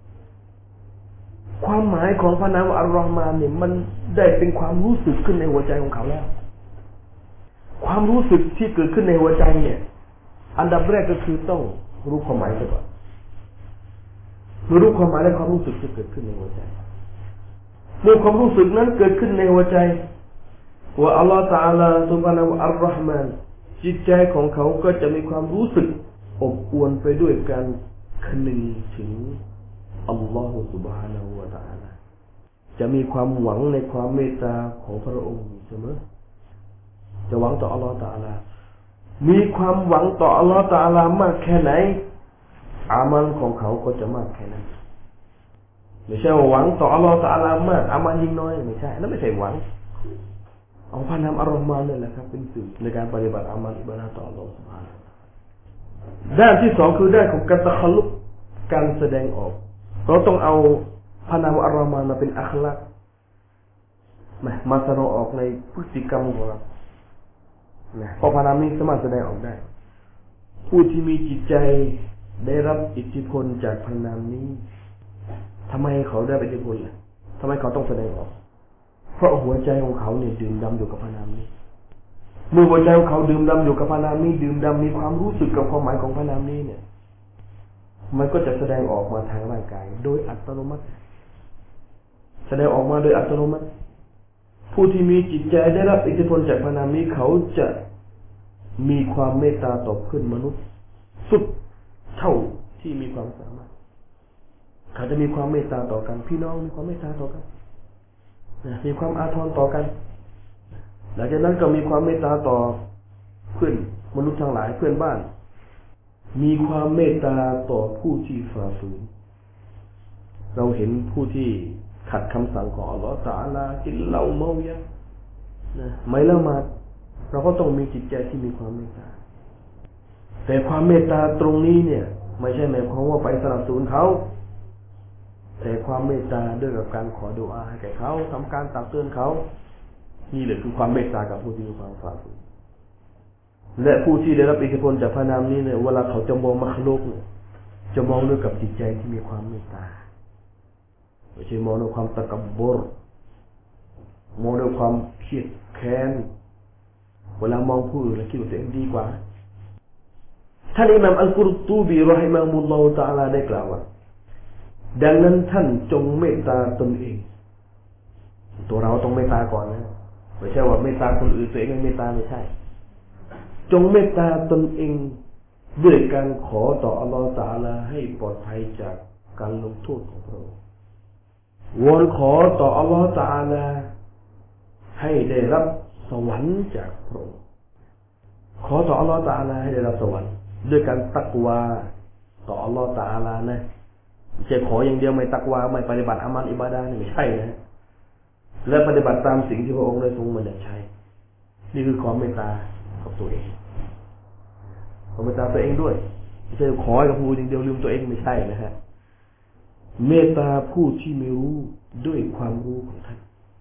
ความหมายของพระนามอัลลอฮ์มานเนี่ยมันได้เป็นความรู้สึกขึ้นในหัวใจของเขาแล้วความรู้สึกที่เกิดขึ้นในหัวใจเนี่ยอันดับแรกก็คือต้องรู้ความหมายก่อนเมื่อรู้ความหมายและความรู้สึกจะเกิดขึ้นในหัวใจเมื่อความรู้สึกนั้นเกิดขึ้นในหัวใจว่าอัลลอฮฺตะอาลาทรงพระนามอัลลอฮ์มานจิตใจของเขาก็จะมีความรู้สึกอบอวลไปด้วยการคนึงถึงอัลลอฮฺซุบฮานะฮูวะตะอาลาจะมีความหวังในความเมตตาของพระองค์เสมอจะหวังต่ออัลลอฮฺตะอาลามีความหวังต่ออัลลอฮฺตะอาลามากแค่ไหนอามัลของเขาก็จะมากแค่นั้นไม่ใช่ว่าหวังต่ออัลลอฮฺตะอาลามากอามัลยิ่งน้อยไม่ใช่นั่นไม่ใช่หวังเอาพระนามอัลลอฮ์มาเนี่ยแหละครับเป็นสื่อในการปฏิบัติอามัลอิบาดะห์ต่ออัลลอฮ์ซุบฮานะฮูวะตะอาลาด้านที่สองคือด้านของการตะคอลุกการแสดงออกเราต้องเอาพระนามอัลลอฮ์มาเป็นอัคลักมาแสดงออกในพฤติกรรมของเราเพราะพระนามนี้สามารถแสดงออกได้ผู้ที่มีจิตใจได้รับอิทธิพลจากพระนามนี้ทำไมเขาได้อิทธิพลล่ะทำไมเขาต้องแสดงออกเพราะหัวใจของเขาเนี่ยดื่มด่ำอยู่กับพระนามนี้เมื่อหัวใจของเขาดื่มด่ำอยู่กับพระนามนี้ดื่มด่ำมีความรู้สึกกับความหมายของพระนามนี้เนี่ยมันก็จะแสดงออกมาทางร่างกายโดยอัตโนมัติแสดงออกมาโดยอัตโนมัติผู้ที่มีจิตใจได้รับอิทธิพลจากพระนามนี้เขาจะมีความเมตตาต่อเพื่อนมนุษย์สุดเท่าที่มีความสามารถเขาจะมีความเมตตาต่อกันพี่น้องมีความเมตตาต่อกันมีความอาทรต่อกันหลังจากนั้นก็มีความเมตตาต่อเพื่อนมนุษย์ทั้งหลายเพื่อนบ้านมีความเมตตาต่อผู้ที่ฝ่าฝืนเราเห็นผู้ที่ขัดคำสั่งของอัลลอฮฺตะอาลากินเหล้าเมายาไม่ละหมาดเราก็ต้องมีจิตใจที่มีความเมตตาแต่ความเมตตาตรงนี้เนี่ยไม่ใช่หมายความว่าไปสนับสนุนเขาแต่ความเมตตาด้วยกับการขอดุอาให้แก่เขาทำการตักเตือนเขานี่แหละคือความเมตตากับผู้ที่มีความฝ่าฝืนและผู้ที่ได้รับอิทธิพลจากพระนามนี้เนี่ยเวลาเขาจะมองมัคลุกเนี่ยจะมองด้วยกับจิตใจที่มีความเมตตาไม่ใช่มองด้วยความตะกับบรมองด้วยความเครียดแค้นเวลามองผู้อื่นแล้วคิดว่าตัวเองดีกว่าท่านอิหม่ามอัลกุรตูบีรอฮิมะฮุลลอฮุตะอาลาได้กล่าวว่าดังนั้นท่านจงเมตตาตนเองตัวเราต้องเมตตาก่อนนะไม่ใช่ว่าเมตตาคนอื่นตัวเองไม่เมตตาไม่ใช่จงเมตตาตนเองด้วยการขอต่ออัลลอฮฺตะอาลาให้ปลอดภัยจากการลงโทษของพระองค์วอนขอต่ออัลลอฮฺตะอาลาให้ได้รับสวรรค์จากพระองค์ขอต่ออัลลอฮฺตะอาลาให้ได้รับสวรรค์ด้วยการตักวาต่ออัลลอฮฺตะอาลานะไม่ใช่ขออย่างเดียวไม่ตักวาไม่ปฏิบัติอามัลอิบาดะห์นี่ไม่ใช่นะและปฏิบัติตามสิ่งที่พระองค์ได้ทรงบัญญัติใช้นี่คือความเมตตากับตัวเองความเมตตาตัวเองด้วยไม่ใช่ขอให้กับผู้อย่างเดียวลืมตัวเองไม่ใช่นะฮะเมตตาผู้ที่ไม่รู้ด้วยความรู้ของท่าน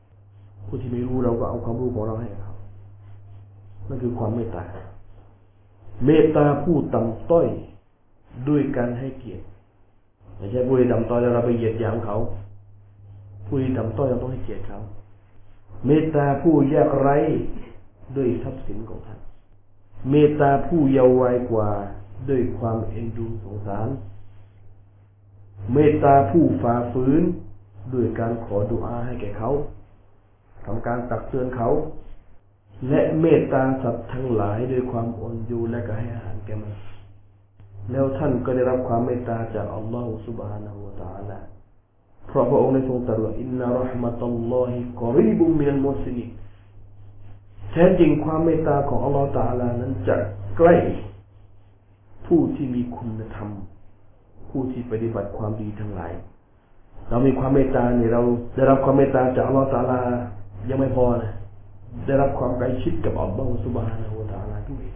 ผู้ที่ไม่รู้เราก็เอาความรู้ของเราให้เขานั่นคือความเมตตาเมตตาผู้ต่ำต้อยด้วยการให้เกียรติไม่ใช่ผู้ที่ต่ำต้อยแล้วเราไปเหยียดหยามเขาผู้ที่ต่ำต้อยเราต้องให้เกียรติเขาเมตตาผู้ยากไร้ด้วยทรัพย์สินของท่านเมตตาผู้เยาว์วัยกว่าด้วยความเอ็นดูสงสารเมตตาผู้ฝ่าฝืนด้วยการขอดุอาให้แก่เขาทำการตักเตือนเขาและเมตตาสัตว์ทั้งหลายด้วยความอ่อนโยนและก็ให้อาหารแก่มันแล้วท่านก็ได้รับความเมตตาจากอัลลอฮฺซุบฮานะฮูวะตะอาลาเพราะพระองค์ได้ทรงตรัสว่าอินนะเราะห์มะตัลลอฮิกอรีบุมมินัลมุฮซินีนแท้จริงความเมตตาของอัลลอฮฺตะอาลานั้นจะใกล้ผู้ที่มีคุณธรรมผู้ที่ปฏิบัติความดีทั้งหลายเรามีความเมตตาเนี่ยเราได้รับความเมตตาจากอัลลอฮฺตะอาลายังไม่พอนะได้รับความใกล้ชิดกับอัลลอฮฺซุบฮานะฮูวะตะอาลาด้วย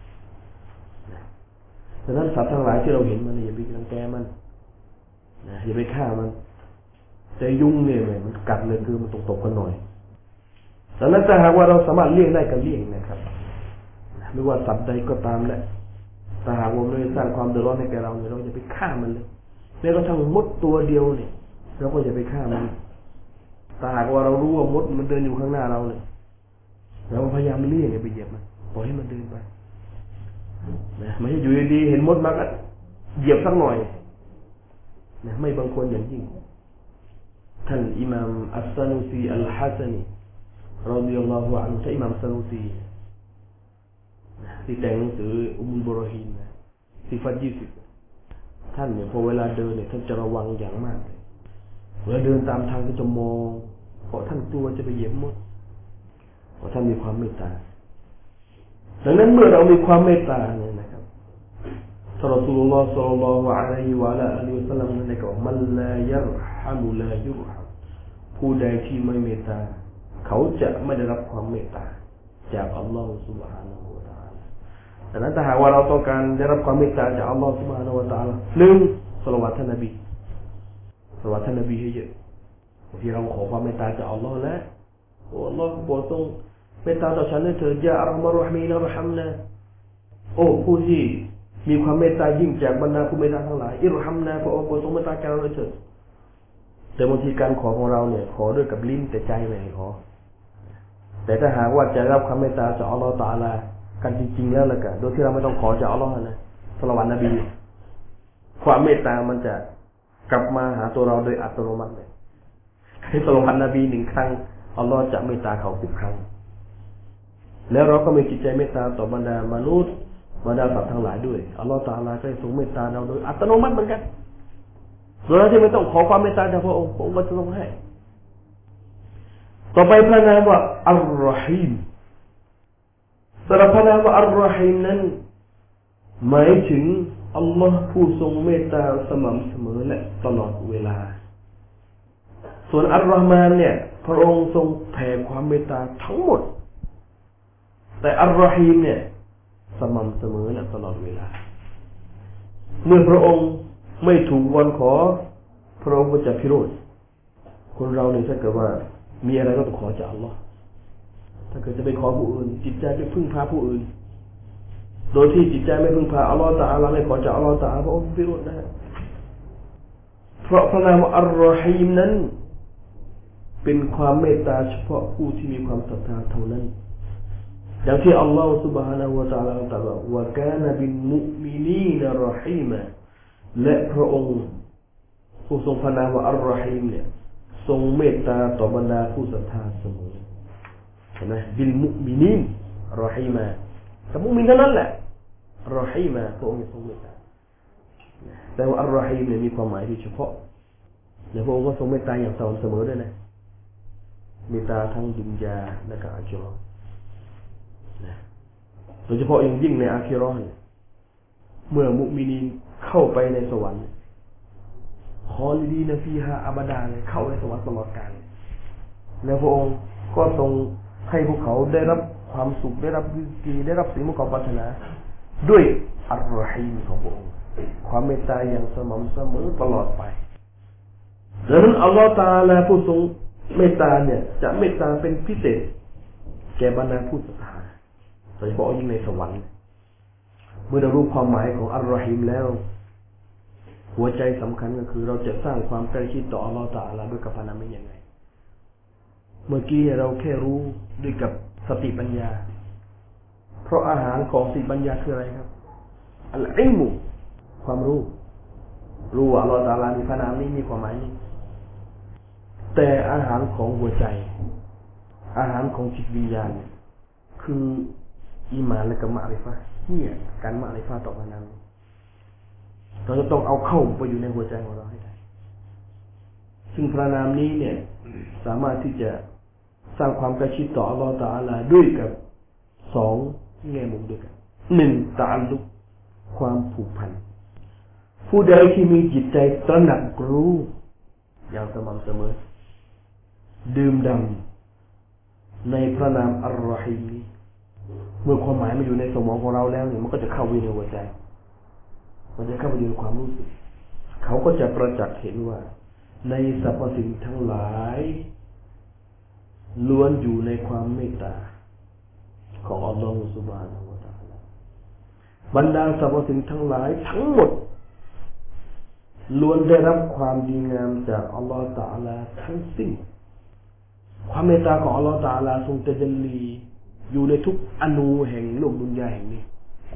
ดังนั้นสัตว์ทั้งหลายที่เราเห็นมันอย่าไปรังแกมันนะอย่าไปฆ่ามันแต่ยุงเนี่ยมันกัดเลยคือมันตกกันหน่อยดังนั้นถ้าหากว่าเราสามารถเลี่ยงได้ก็เลี่ยงนะครับไม่ว่าสัตว์ใดก็ตามแหละถ้าหากว่าไม่สร้างความเดือดร้อนให้แก่เราเนี่ยเราอย่าไปฆ่ามันเลยแม้กระทั่งมดตัวเดียวเนี่ยเราก็อย่าไปฆ่ามันถ้าหากว่าเรารู้ว่ามดมันเดินอยู่ข้างหน้าเราเนี่ยเราพยายามเลี่ยงอย่าไปเหยียบมันปล่อยให้มันเดินไปนะไม่ใช่อยู่ดีๆเห็นมดมาก็เหยียบสักหน่อยนะไม่บางคนอย่างยิ่งท่านอิหม่ามอัสซานูซีอัลฮะซานีรอฎิยัลลอฮุอันฮุท่านอิหม่ามอัสซานูซีที่แต่งหนังสืออุมุลบุรอฮีนซิฟัต20ท่านเนี่ยพอเวลาเดินเนี่ยท่านจะระวังอย่างมากเวลาเดินตามทางก็จะมองเพราะท่านกลัวจะไปเหยียบมดเพราะท่านมีความเมตตาดังนั้นเมื่อเรามีความเมตตาเนี่ยนะครับท่านรอซูลุลลอฮ์ศ็อลลัลลอฮุอะลัยฮิวะอะลาลิฮิวะซัลลัมนั้นได้กล่าวมันลายัรฮะมุลายุรฮัมผู้ใดที่ไม่เมตตาเขาจะไม่ได้รับความเมตตาจากอัลลอฮฺซุบฮานะฮูวะตะอาลาดังนั้นถ้าหากว่าเราต้องการได้รับความเมตตาจากอัลลอฮฺซุบฮานะฮูวะตะอาลาหนึ่งศอลาวาตท่านนบีศอลาวาตท่านนบีให้เยอะที่เราขอความเมตตาจากอัลลอฮฺแล้วโอ้อัลลอฮฺโปรดทรงเมตตาต่อฉันด้วยเถิดยาอัลลอฮฺรอฮมีนะรอฮัมนะโอ้ผู้ที่มีความเมตตายิ่งจากบรรดาผู้เมตตาทั้งหลายอิรฮัมนะพระองค์โปรดทรงเมตตาแก่เราด้วยเถิดแต่บางทีการขอของเราเนี่ยขอด้วยกับลิ้นแต่ใจไม่ขอแต่ถ้าหากว่าจะรับความเมตตาจากอัลลอฮฺตะอาลากันจริงๆแล้วล่ะก็โดยที่เราไม่ต้องขอจากอัลลอฮฺนะศอลาวาตนบีความเมตตามันจะกลับมาหาตัวเราโดยอัตโนมัติเลยให้ศอลาวาตนบี1ครั้งอัลลอฮฺจะเมตตาเขา10ครั้งแล้วเราก็มีจิตใจเมตตาต่อบรรดามนุษย์บรรดาสัตว์ทั้งหลายด้วยอัลลอฮฺตะอาลาก็ทรงเมตตาเราโดยอัตโนมัติเหมือนกันโดยที่ไม่ต้องขอความเมตตาจากพระองค์พระองค์ก็จะทรงให้ต่อไปพระนามว่าอัลรอฮีมสำหรับพระนามว่าอัลรอฮีมนั้นหมายถึงอัลลอฮ์ผู้ทรงเมตตาสม่ำเสมอและตลอดเวลาส่วนอัลรอฮ์มานเนี่ยพระองค์ทรงแผ่ความเมตตาทั้งหมดแต่อัลรอฮีมเนี่ยสม่ำเสมอและตลอดเวลาเมื่อพระองค์ไม่ถูกวอนขอพระองค์ก็จะพิโรธคนเราเนี่ยถ้าเกิดว่ามีอะไรก็ต้องขอจากอัลลอฮ์ถ้าเกิดจะไปขอผู้อื่นจิตใจไปพึ่งพาผู้อื่นโดยที่จิตใจไม่พึ่งพาอัลลอฮ์ตะอาลาไม่ขอจากอัลลอฮ์ตะอาลาพระองค์พิโรธนะเพราะพระนามอัลรอฮีมนั้นเป็นความเมตตาเฉพาะผู้ที่มีความศรัทธาเท่านั้นอย่างที่อัลลอฮฺ سبحانه และ تعالى ตรัสว่าวะกานะบิลมุมินีนรอฮีมะและพระองค์ผู้ทรงพระนามว่าอัลรอฮีมเนี่ยทรงเมตตาต่อบรรดาผู้ศรัทธาเสมอเห็นไหมบิลมุมินีนรอฮีมะกับมุมินเท่านั้นแหละรอฮีมะพระองค์ทรงเมตตาแต่ว่าอัลรอฮีมเนี่ยมีความหมายที่เฉพาะและพระองค์ก็ทรงเมตตาอย่างสม่ำเสมอด้วยนะเมตตาทั้งดุนยาและก็อาคิเราะห์โดยเฉพาะอย่างยิ่งในอาคิเราะห์เมื่อมุมินีนเข้าไปในสวรรค์ขอลิดีนฟีฮาอับดาเลยเข้าในสวรรค์ตลอดกาลแล้วพระองค์ก็ทรงให้พวกเขาได้รับความสุขได้รับริสกีได้รับสิ่งที่เขาปรารถนาด้วยอัลรอฮีมของพระองค์ความเมตตาอย่างสม่ำเสมอตลอดไปดังนั้นอัลลอฮฺตะอาลาผู้ทรงเมตตาเนี่ยจะเมตตาเป็นพิเศษแก่บรรดาผู้ศรัทธาโดยเฉพาะยิ่งในสวรรค์เมื่อเรารู้ความหมายของอัลลอฮีมแล้วหัวใจสำคัญก็คือเราจะสร้างความใกล้ชิดต่ออัลลอฮฺตะอาลาด้วยกับพระนามนี้ยังไงเมื่อกี้เราแค่รู้ด้วยกับสติปัญญาเพราะอาหารของสติปัญญาคืออะไรครับอัลอิลมุความรู้ว่าอัลลอฮฺตะอาลามีพระนามนี้มีความหมายนี้แต่อาหารของหัวใจอาหารของจิตวิญญาณคืออีหม่านและกับมะริฟะห์เนี่ยการมะริฟะห์ต่อพระนามเราจะต้องเอาเข้าไปอยู่ในหัวใจของเราให้ได้ซึ่งพระนามนี้เนี่ยสามารถที่จะสร้างความใกล้ชิดต่ออัลลอฮฺตะอาลาด้วยกับสองแง่มุมด้วยกันหนึ่งตะอัลลุกความผูกพันผู้ใดที่มีจิตใจตระหนักรู้อย่างสม่ำเสมอดื่มด่ำในพระนามอัลลอฮีมนี้เมื่อความหมายมันอยู่ในสมองของเราแล้วเนี่ยมันก็จะเข้าไปในหัวใจมันจะเข้าไปอยู่ในความรู้สึกเขาก็จะประจักษ์เห็นว่าในสรรพสิ่งทั้งหลายล้วนอยู่ในความเมตตาของอัลลอฮฺซุบฮานะฮูวะตะอาลาบรรดาสรรพสิ่งทั้งหลายทั้งหมดล้วนได้รับความดีงามจากอัลลอฮฺตะอาลาทั้งสิ้นความเมตตาของอัลลอฮฺตะอาลาทรงตะญัลลีอยู่ในทุกอนูแห่งโลกดุนยาแห่งนี้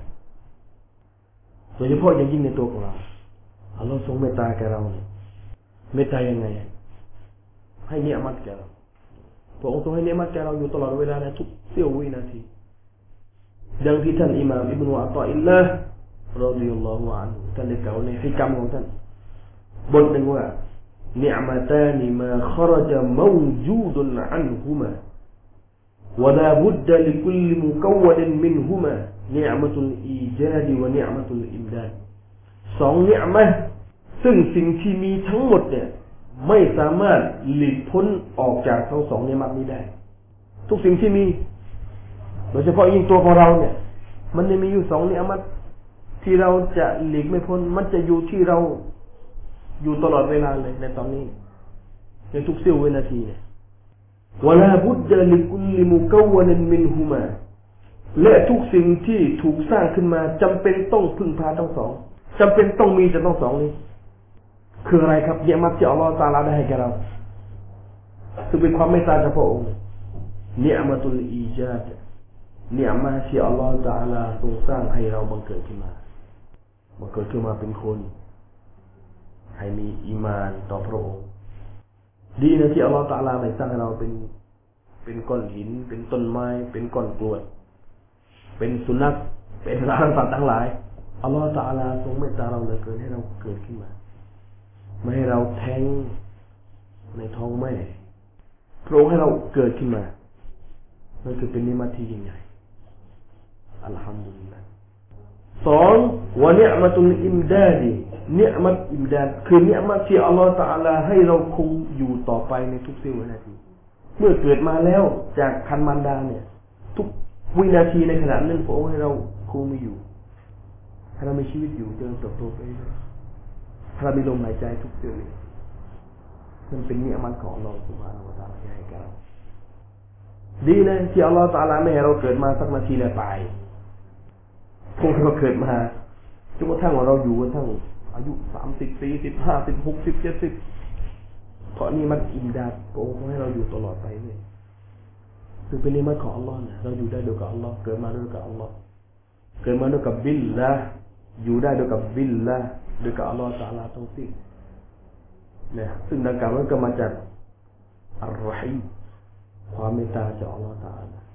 โดยเฉพาะอย่างยิ่งในตัวของเราอัลลอฮฺทรงเมตตาแก่เราเนี่ยเมตตายังไงให้เนียมัตแก่เราพระองค์ทรงให้เนียมัตแก่เราอยู่ตลอดเวลาในทุกเสี้ยววินาทีดังที่ท่านอิหม่ามอิบนุอัฏฏออิลลาห์รอฎิยัลลอฮุอันฮุท่านได้กล่าวในฮิกมของท่านบทหนึ่งว่านิอ์มะตานิมาคอรจมาวจูดุนอันฮุมาวะลาบุดดะลิคุลลิมุกาววะลินมินฮุมานิอ์มะตุลอีญาดวะนิอ์มะตุลอิมดาดสองนิอ์มะห์ซึ่งสิ่งที่มีทั้งหมดเนี่ยไม่สามารถหลีกพ้นออกจากทั้งสองนิอ์มะห์นี้ได้ทุกสิ่งที่มีโดยเฉพาะยิ่งตัวของเราเนี่ยมันจะมีอยู่สองนิอ์มะห์ที่เราจะหลีกไม่พ้นมันจะอยู่ที่เราอยู่ตลอดเวลาเลยในตอนนี้ในทุกเสี้ยววินาทีเนี่ยวะลาบุดดะลิคุลลิมุกาววะลินมินฮุมาและทุกสิ่งที่ถูกสร้างขึ้นมาจำเป็นต้องพึ่งพาทั้งสองจำเป็นต้องมีทั้งสองนี้คืออะไรครับนิอ์มะห์ที่อัลลอฮฺตะอาลาได้ให้แก่เราซึ่งเป็นความเมตตาจากพระองค์นิอ์มะตุลอีญาดนิอ์มะห์ที่อัลลอฮฺตะอาลาทรงสร้างให้เราบังเกิดขึ้นมาเป็นคนให้มีอีมานต่อพระองค์ดีนะที่อัลลอฮฺตะอาลาไม่สร้างให้เราเป็นก้อนหินเป็นต้นไม้เป็นก้อนกรวดเป็นสุนัขเป็นสัตว์ทั้งหลายอัลลอฮฺตะอาลาทรงเมตตาเราเหลือเกินให้เราเกิดขึ้นมาไม่ให้เราแท้งในท้องแม่พระองค์ให้เราเกิดขึ้นมานั่นคือเป็นนิมัตที่ยิ่งใหญ่อัลฮัมดุลิลลาห์สองวะนิอ์มะตุลอิมดาดนิอ์มะตอิมดาดคือนิอ์มะที่อัลลอฮฺตะอาลาให้เราคงอยู่ต่อไปในทุกเสี้ยววินาทีเมื่อเกิดมาแล้วจากคันมารดาเนี่ยทุกวินาทีในขณะนั้นพระองค์ให้เราคงมีอยู่ให้เรามีชีวิตอยู่เจริญเติบโตไปเรื่อยๆให้เรามีลมหายใจทุกเสี้ยววิมันเป็นนิอ์มะของอัลลอฮฺซุบฮานะฮูวะตะอาลาให้แก่เราดีนะที่อัลลอฮฺตะอาลาไม่ให้เราเกิดมาสักนาทีแล้วตายพวกเราเกิดมาจนกระทั่งเราอยู่กันทั้งอายุ30 40 50 60 70เพราะนี่มันอิมดาดพระองค์ให้เราอยู่ตลอดไปเลยคือเป็นนิมัตของอัลลอฮ์นะเราอยู่ได้ด้วยกับอัลลอฮ์เกิดมาด้วยกับอัลลอฮ์เกิดมาด้วยกับบิลละอยู่ได้ด้วยกับบิลละด้วยกับอัลลอฮ์ตะอาลาทั้งสิ้นเนี่ยซึ่งดังกล่าวนั้นก็มาจากอัลรอฮีมความเมตตาจากอัลลอฮ์ตะอาลา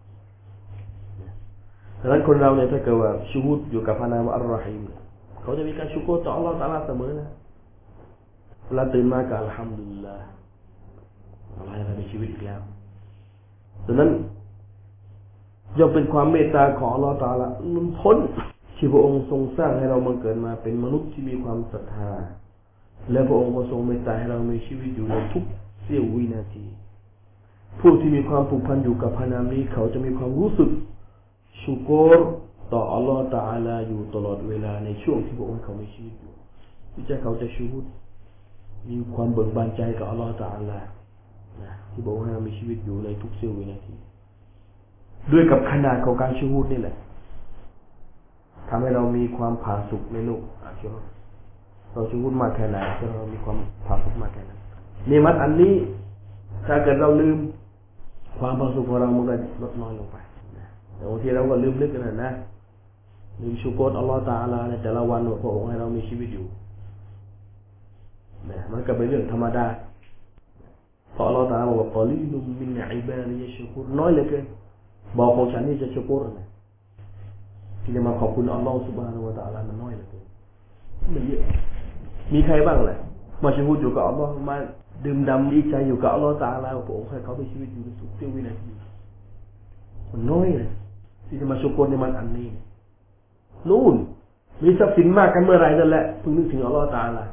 ดังนั้นคนเราเนี่ยถ้าเกิดว่าชูฮุดอยู่กับพระนามอัลรอฮีมเขาจะมีการชุกรต่ออัลลอฮฺตะอาลาเสมอนะเวลาตื่นมาก็อัลฮัมดุลิลลาห์อัลลอฮฺให้มีชีวิตอีกแล้วดังนั้นย่อมเป็นความเมตตาของอัลลอฮฺตะอาลาล้นพ้นที่พระองค์ทรงสร้างให้เรามาเกิดมาเป็นมนุษย์ที่มีความศรัทธาและพระองค์ก็ทรงเมตตาให้เรามีชีวิตอยู่ในทุกเสี้ยววินาทีผู้ที่มีความผูกพันอยู่กับพระนามนี้เขาจะมีความรู้สึกชุกรต่ออัลลอฮฺตะอาลาอยู่ตลอดเวลาในช่วงที่พระองค์เขามีชีวิตอยู่ที่จะเขาจะชูฮุดมีความเบิกบานใจกับอัลลอฮฺตะอาลานะที่บอกให้เรามีชีวิตอยู่ในทุกเสี้ยววินาทีด้วยกับขนาดของการชูฮูดนี่แหละทำให้เรามีความผาสุกในโลกอาชีพเราชูฮูดมากแค่ไหนเรามีความผาสุกมากแค่นั้นนิมัตอันนี้ถ้าเกิดเราลืมความผาสุกของเรามันก็ลดน้อยลงไปแต่บางทีเราก็ลืมนึกกันนะลืมชูกรอัลลอฮฺตะอาลาในแต่ละวันว่าพระองค์ให้เรามีชีวิตอยู่นะมันก็เป็นเรื่องธรรมดาเพราะอัลลอฮฺตะอาลาบอกว่ากอลีลุมมินอิบาดิยะชูกุรน้อยเหลือเกินบอกของฉันนี่จะชูกุรนะที่จะมาขอบคุณอัลลอฮฺซุบฮานะฮูวะตะอาลามันน้อยเหลือเกินไม่เยอะมีใครบ้างแหละมาชูกุรอยู่กับอัลลอฮฺมาดื่มด่ำดีใจอยู่กับอัลลอฮฺตะอาลาพระองค์ให้เขามีชีวิตอยู่ในสุขเสี้ยววินาทีมันน้อยเลยที่จะมาชูกุรในมันอันนี้นู่นมีทรัพย์สินมากกันเมื่อไรนั่นแหละเพิ่งนึกถึงอัลลอฮฺตะอาลา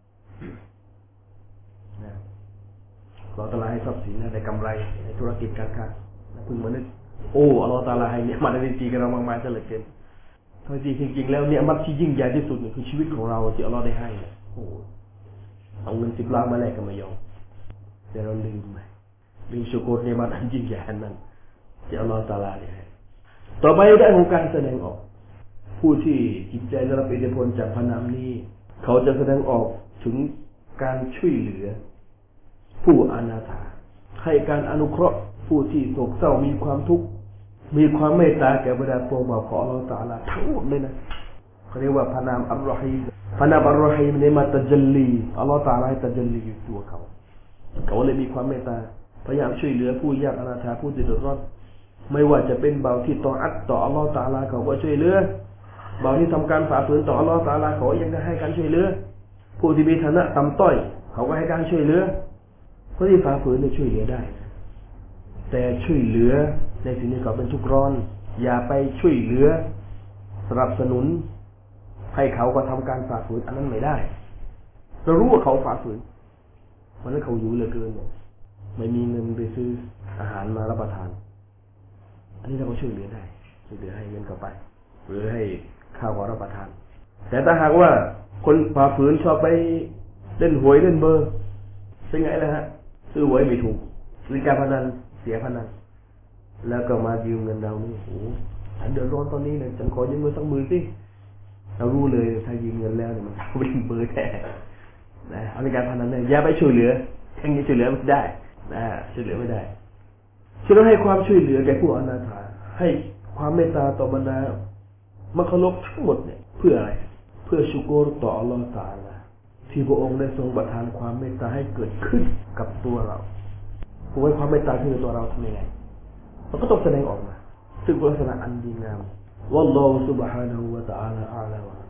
เราตะลาให้ทรัพย์สินในกำไรในธุรกิจการค้าเพิ่งมานึกโอ้อัลลอฮฺตะอาลาให้เนี่ยมาได้ดีกับเรามากมายซะเหลือเกินทั้งจริงๆแล้วเนี่ยมัดที่ยิ่งใหญ่ที่สุดคือชีวิตของเราที่อัลลอฮฺได้ให้โอ้เอาเงิน10 ล้านมาแลกกันไม่ยอมแต่เราลืมชูกรเนี่ยมันอันยิ่งใหญ่นั้นที่อัลลอฮฺตะอาลาได้ให้ต่อไปได้ของการแสดงออกผู้ที่จิตใจได้รับอิทธิพลจากพระนามนี้เขาจะแสดงออกถึงการช่วยเหลือผู้อนาถาให้การอนุเคราะห์ผู้ที่โศกเศร้ามีความทุกข์มีความเมตตาแก่บรรดาพวกบ่าวของอัลลอฮฺตะอาลาทั้งหมดเลยนะเขาเรียกว่าพระนามอัลรอฮีมพระนามอัลรอฮีมในมาตัจลีอัลลอฮฺตะอาลาให้ตัจลีอยู่ตัวเขาเลยมีความเมตตาพยายามช่วยเหลือผู้ยากอนาถาผู้ที่เดือดร้อนไม่ว่าจะเป็นบ่าวที่ต่ออัตต่ออัลลอฮฺตะอาลาเขาก็ช่วยเหลือบ่าวที่ทำการฝ่าฝืนต่ออัลลอฮฺตะอาลาเขายังได้ให้การช่วยเหลือผู้ที่มีฐานะต่ำต้อยเขาก็ให้การช่วยเหลือผู้ที่ฝ่าฝืนช่วยเหลือได้แต่ช่วยเหลือในสิ่งที่เขาเป็นทุกข์ร้อนอย่าไปช่วยเหลือสนับสนุนให้เขาก็ทำการฝ่าฝืนอันนั้นไม่ได้เรารู้ว่าเขาฝ่าฝืนวันนั้นเขาอยู่เหลือเกินไม่มีเงินไปซื้ออาหารมารับประทานอันนี้เราก็ช่วยเหลือได้ช่วยเหลือให้เงินเขาไปหรือให้ข้าวของรับประทานแต่ถ้าหากว่าคนฝ่าฝืนชอบไปเล่นหวยเล่นเบอร์เป็นไงล่ะฮะซื้อหวยไม่ถูกซื้อการพนันเสียพนันแล้วก็มายืมเงินเรานี่โอ้ฉันเดือดร้อนตอนนี้เนี่ยฉันขอยืมเงินสัก10,000สิเรารู้เลยถ้ายืมเงินแล้วเนี่ยมันเป็นเบอร์แท้นะเอาในการพนันเนี่ยอย่าไปช่วยเหลือแค่นี้ช่วยเหลือไม่ได้นะช่วยเหลือไม่ได้ฉันต้องให้ความช่วยเหลือแก่ผู้อนาถาให้ความเมตตาต่อบรรดามัคลุกทั้งหมดเนี่ยเพื่ออะไรเพื่อชุกรต่ออัลลอฮฺตะอาลาที่พระองค์ได้ทรงประทานความเมตตาให้เกิดขึ้นกับตัวเราผู้ให้ความเมตตาขึ้นกับตัวเราทำยังไงมันก็ต้องแสดงออกมาซึ่งเป็นลักษณะอันดีงามวัลลอฮุซุบฮานะฮูวะตะอาลาอาลา